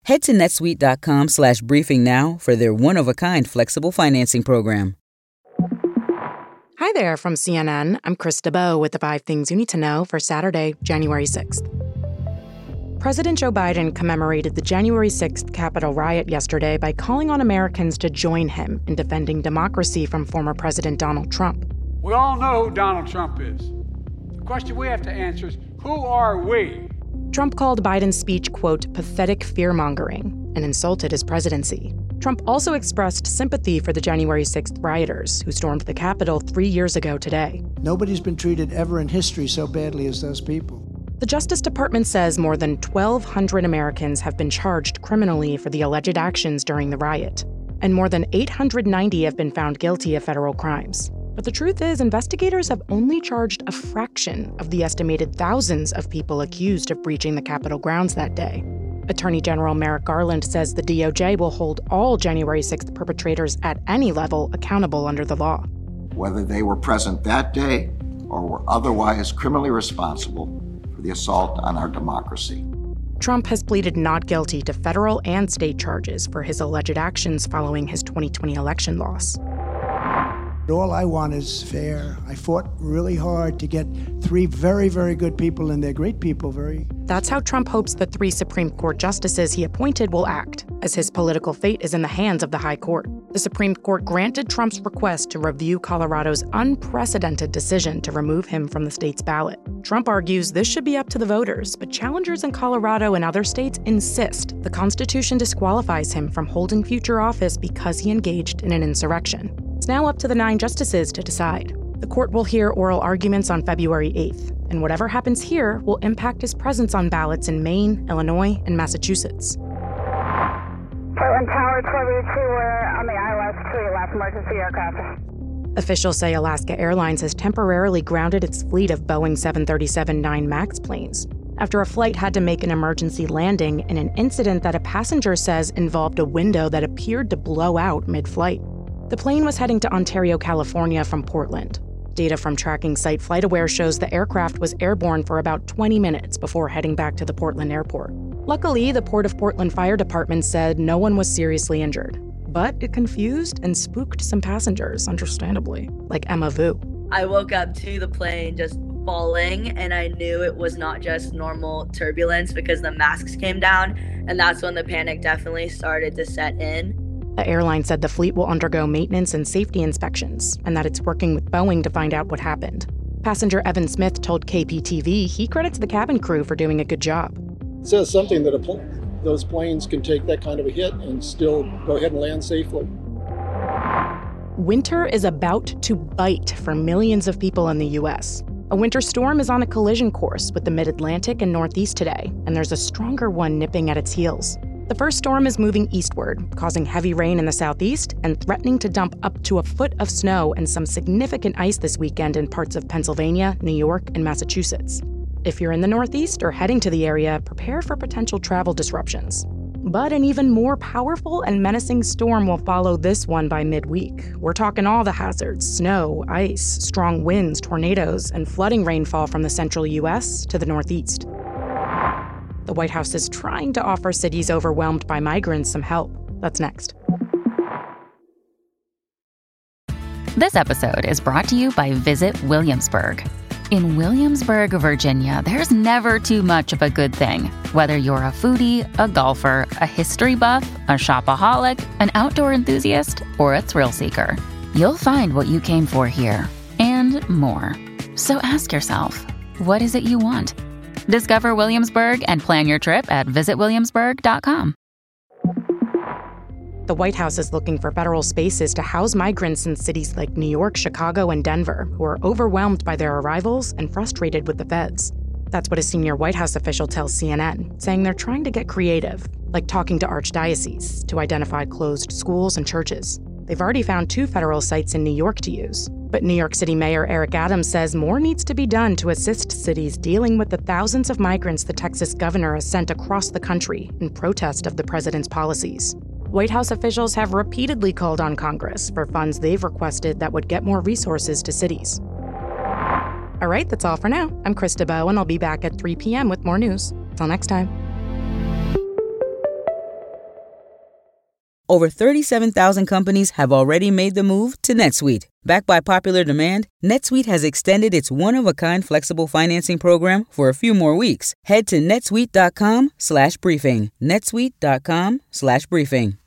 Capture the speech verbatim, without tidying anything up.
Head to netsuite.com slash briefing now for their one-of-a-kind flexible financing program. Hi there from C N N. I'm Chris DeBow with the five things you need to know for Saturday, January sixth. President Joe Biden commemorated the January sixth Capitol riot yesterday by calling on Americans to join him in defending democracy from former President Donald Trump. We all know who Donald Trump is. The question we have to answer is, who are we? Trump called Biden's speech, quote, pathetic fear-mongering, and insulted his presidency. Trump also expressed sympathy for the January sixth rioters who stormed the Capitol three years ago today. Nobody's been treated ever in history so badly as those people. The Justice Department says more than twelve hundred Americans have been charged criminally for the alleged actions during the riot, and more than eight hundred ninety have been found guilty of federal crimes. But the truth is, investigators have only charged a fraction of the estimated thousands of people accused of breaching the Capitol grounds that day. Attorney General Merrick Garland says the D O J will hold all January sixth perpetrators at any level accountable under the law. Whether they were present that day or were otherwise criminally responsible for the assault on our democracy. Trump has pleaded not guilty to federal and state charges for his alleged actions following his twenty twenty election loss. All I want is fair. I fought really hard to get three very, very good people, and they're great people, very. That's how Trump hopes the three Supreme Court justices he appointed will act, as his political fate is in the hands of the High Court. The Supreme Court granted Trump's request to review Colorado's unprecedented decision to remove him from the state's ballot. Trump argues this should be up to the voters, but challengers in Colorado and other states insist the Constitution disqualifies him from holding future office because he engaged in an insurrection. It's now up to the nine justices to decide. The court will hear oral arguments on February eighth, and whatever happens here will impact his presence on ballots in Maine, Illinois, and Massachusetts. Portland Tower, Tollway two, we're on the I L S two, last emergency aircraft. Officials say Alaska Airlines has temporarily grounded its fleet of Boeing seven thirty-seven nine MAX planes after a flight had to make an emergency landing in an incident that a passenger says involved a window that appeared to blow out mid-flight. The plane was heading to Ontario, California from Portland. Data from tracking site FlightAware shows the aircraft was airborne for about twenty minutes before heading back to the Portland airport. Luckily, the Port of Portland Fire Department said no one was seriously injured. But it confused and spooked some passengers, understandably, like Emma Vu. I woke up to the plane just falling, and I knew it was not just normal turbulence because the masks came down, and that's when the panic definitely started to set in. The airline said the fleet will undergo maintenance and safety inspections, and that it's working with Boeing to find out what happened. Passenger Evan Smith told K P T V he credits the cabin crew for doing a good job. It says something that a pl- those planes can take that kind of a hit and still go ahead and land safely. Winter is about to bite for millions of people in the U S. A winter storm is on a collision course with the mid-Atlantic and Northeast today, and there's a stronger one nipping at its heels. The first storm is moving eastward, causing heavy rain in the southeast and threatening to dump up to a foot of snow and some significant ice this weekend in parts of Pennsylvania, New York, and Massachusetts. If you're in the Northeast or heading to the area, prepare for potential travel disruptions. But an even more powerful and menacing storm will follow this one by midweek. We're talking all the hazards: snow, ice, strong winds, tornadoes, and flooding rainfall from the central U S to the Northeast. The White House is trying to offer cities overwhelmed by migrants some help. That's next. This episode is brought to you by Visit Williamsburg. In Williamsburg, Virginia, there's never too much of a good thing. Whether you're a foodie, a golfer, a history buff, a shopaholic, an outdoor enthusiast, or a thrill seeker, you'll find what you came for here and more. So ask yourself, what is it you want? Discover Williamsburg and plan your trip at visit williamsburg dot com. The White House is looking for federal spaces to house migrants in cities like New York, Chicago, and Denver, who are overwhelmed by their arrivals and frustrated with the feds. That's what a senior White House official tells C N N, saying they're trying to get creative, like talking to archdioceses to identify closed schools and churches. They've already found two federal sites in New York to use. But New York City Mayor Eric Adams says more needs to be done to assist cities dealing with the thousands of migrants the Texas governor has sent across the country in protest of the president's policies. White House officials have repeatedly called on Congress for funds they've requested that would get more resources to cities. All right, that's all for now. I'm Chris DeBow, and I'll be back at three p.m. with more news. Till next time. Over thirty-seven thousand companies have already made the move to NetSuite. Backed by popular demand, NetSuite has extended its one-of-a-kind flexible financing program for a few more weeks. Head to netsuite.com slash briefing. netsuite.com slash briefing.